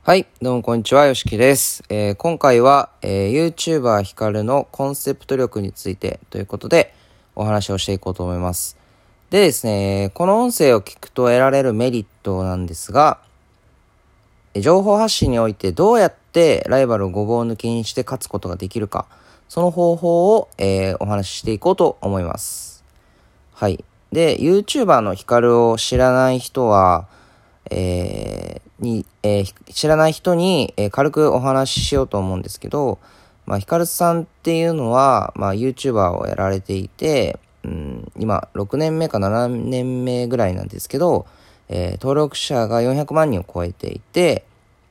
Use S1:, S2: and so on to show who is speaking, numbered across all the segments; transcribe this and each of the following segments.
S1: はい、どうもこんにちは、よしきです。今回は、YouTuber ヒカルのコンセプト力についてということでお話をしていこうと思います。でですね、この音声を聞くと得られるメリットなんですが、情報発信においてどうやってライバルをごぼう抜きにして勝つことができるか、その方法を、お話ししていこうと思います。はい。で、YouTuber のヒカルを知らない人は、知らない人に、軽くお話ししようと思うんですけど、ヒカルさんっていうのは、YouTuber をやられていて、今6年目か7年目ぐらいなんですけど、登録者が400万人を超えていて、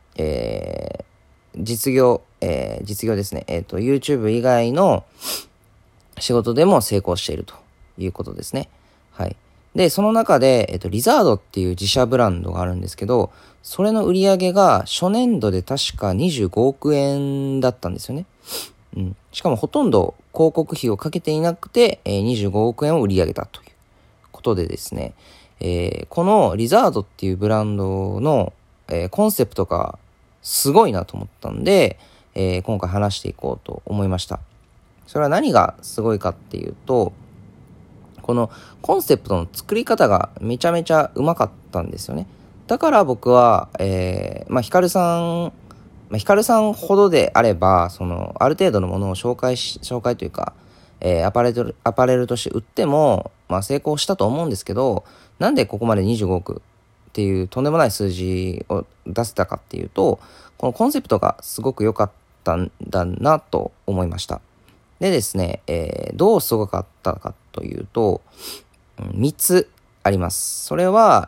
S1: 実業ですね。YouTube 以外の仕事でも成功しているということですね。はい。で、その中で、リザードっていう自社ブランドがあるんですけど、それの売り上げが初年度で確か25億円だったんですよね。しかもほとんど広告費をかけていなくて、25億円を売り上げたということでですね、このリザードっていうブランドの、コンセプトがすごいなと思ったんで、今回話していこうと思いました。それは何がすごいかっていうと、このコンセプトの作り方がめちゃめちゃうまかったんですよね。だから僕は、ヒカルさんほどであれば、ある程度のものを紹介というか、アパレルとして売っても、成功したと思うんですけど、なんでここまで25億っていうとんでもない数字を出せたかっていうと、このコンセプトがすごく良かったんだなと思いました。でですね、どうすごかったかというと、3つあります。それは、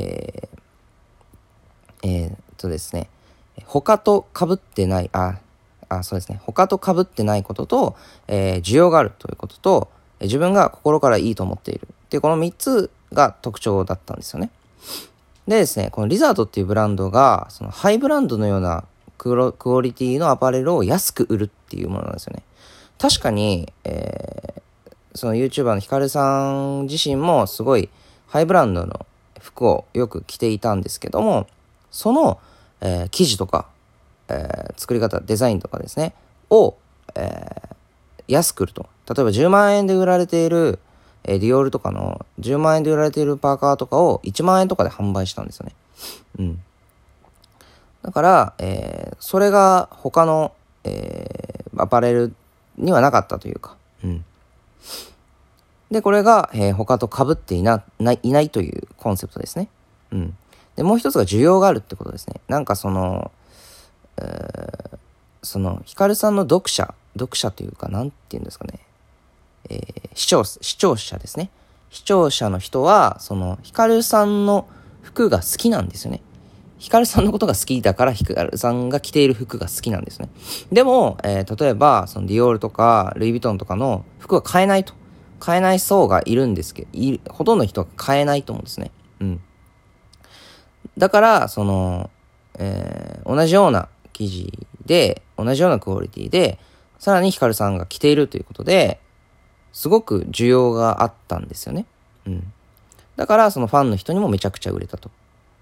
S1: ですね、他と被ってない、そうですね、他と被ってないことと、需要があるということと、自分が心からいいと思っているっていうこの3つが特徴だったんですよね。でですね、このリザードっていうブランドが、そのハイブランドのようなクオリティのアパレルを安く売るっていうものなんですよね。確かに、その YouTuber のヒカルさん自身もすごいハイブランドの服をよく着ていたんですけども、その、生地とか、作り方、デザインとかですね、を、安く売ると。例えば10万円で売られている、ディオールとかの10万円で売られているパーカーとかを1万円とかで販売したんですよね。だから、それが他の、アパレルにはなかったというか。で、これが、他と被っていないというコンセプトですね。で、もう一つが需要があるってことですね。なんかヒカルさんの読者というか、なんていうんですかね。視聴者ですね。視聴者の人は、ヒカルさんの服が好きなんですよね。ヒカルさんのことが好きだから、ヒカルさんが着ている服が好きなんですね。でも、例えば、ディオールとか、ルイ・ヴィトンとかの服は買えないと。買えない層がいるんですけど、ほとんどの人は買えないと思うんですね。だから、同じような生地で、同じようなクオリティで、さらにヒカルさんが着ているということで、すごく需要があったんですよね。だから、そのファンの人にもめちゃくちゃ売れたと。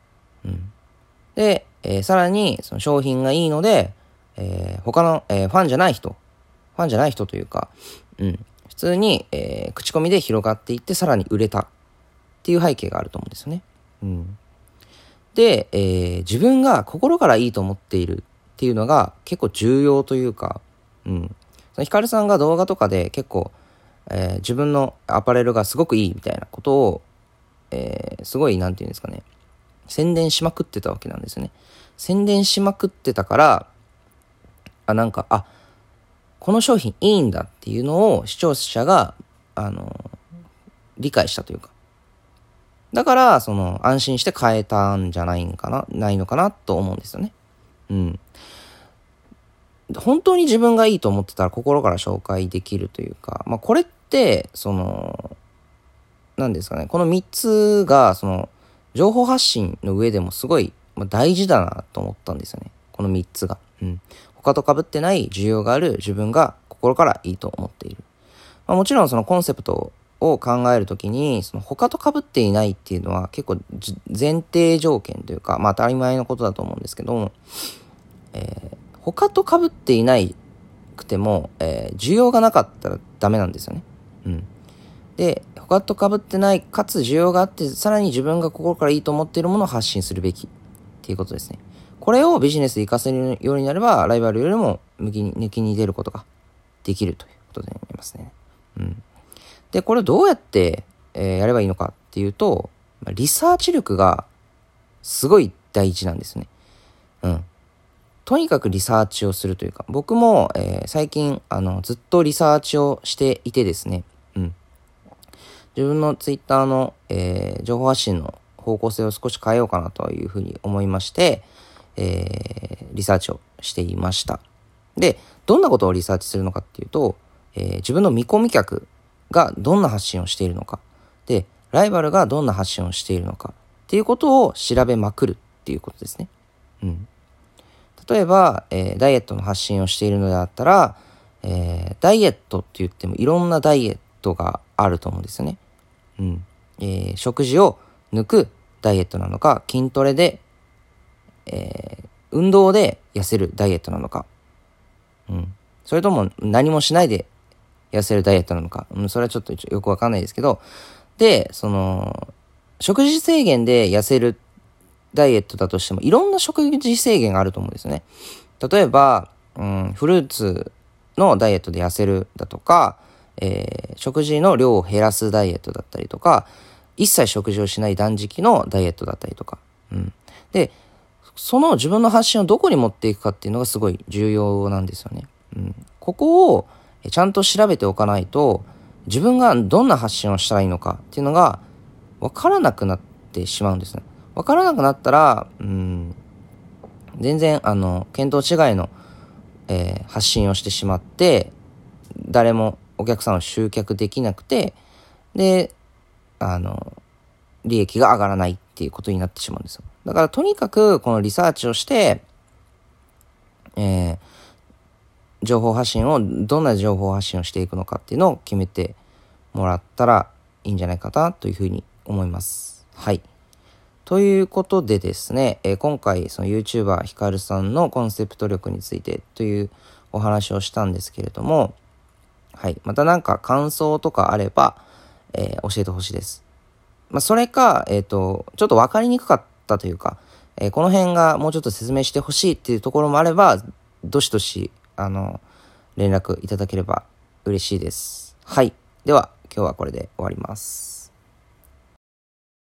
S1: で、さらに、その商品がいいので、他の、ファンじゃない人というか、普通に、口コミで広がっていって、さらに売れたっていう背景があると思うんですよね。で、自分が心からいいと思っているっていうのが結構重要というか、そのヒカルさんが動画とかで結構、自分のアパレルがすごくいいみたいなことを、すごい、なんていうんですかね、宣伝しまくってたわけなんですよね。宣伝しまくってたから、この商品いいんだっていうのを視聴者が、理解したというか。だから、安心して買えたんじゃないのかなと思うんですよね。本当に自分がいいと思ってたら心から紹介できるというか、これって、何ですかね、この3つが、情報発信の上でもすごい大事だなと思ったんですよね。この3つが。他と被ってない需要がある自分が心からいいと思っている。もちろんそのコンセプトを考えるときに、その他と被っていないっていうのは結構前提条件というか、当たり前のことだと思うんですけども、他と被っていないくても、需要がなかったらダメなんですよね。で、他と被ってない、かつ需要があって、さらに自分が心からいいと思っているものを発信するべきっていうことですね。これをビジネスで活かせるようになれば、ライバルよりも抜きに出ることができるということでありますね。で、これをどうやって、やればいいのかっていうと、リサーチ力がすごい大事なんですね。とにかくリサーチをするというか、僕も、最近ずっとリサーチをしていてですね、自分のツイッターの、情報発信の方向性を少し変えようかなというふうに思いまして、リサーチをしていました。で、どんなことをリサーチするのかっていうと、自分の見込み客がどんな発信をしているのか、で、ライバルがどんな発信をしているのかっていうことを調べまくるっていうことですね。例えば、ダイエットの発信をしているのであったら、ダイエットって言ってもいろんなダイエットがあると思うんですよね。食事を抜くダイエットなのか、筋トレで、運動で痩せるダイエットなのか、それとも何もしないで痩せるダイエットなのか、それはちょっとよくわかんないですけど、で、食事制限で痩せるダイエットだとしても、いろんな食事制限があると思うんですよね。例えば、フルーツのダイエットで痩せるだとか、食事の量を減らすダイエットだったりとか、一切食事をしない断食のダイエットだったりとか。で、その自分の発信をどこに持っていくかっていうのがすごい重要なんですよね。ここをちゃんと調べておかないと、自分がどんな発信をしたらいいのかっていうのが分からなくなってしまうんですね。分からなくなったら、全然見当違いの、発信をしてしまって、誰もお客さんを集客できなくて、で、利益が上がらないっていうことになってしまうんですよ。だからとにかくこのリサーチをして、情報発信を、どんな情報発信をしていくのかっていうのを決めてもらったらいいんじゃないかなというふうに思います。はい。ということでですね、今回その YouTuber ヒカルさんのコンセプト力についてというお話をしたんですけれども、はい。またなんか感想とかあれば、教えてほしいです。それか、ちょっと分かりにくかったというか、この辺がもうちょっと説明してほしいっていうところもあれば、どしどし、連絡いただければ嬉しいです。はい。では、今日はこれで終わります。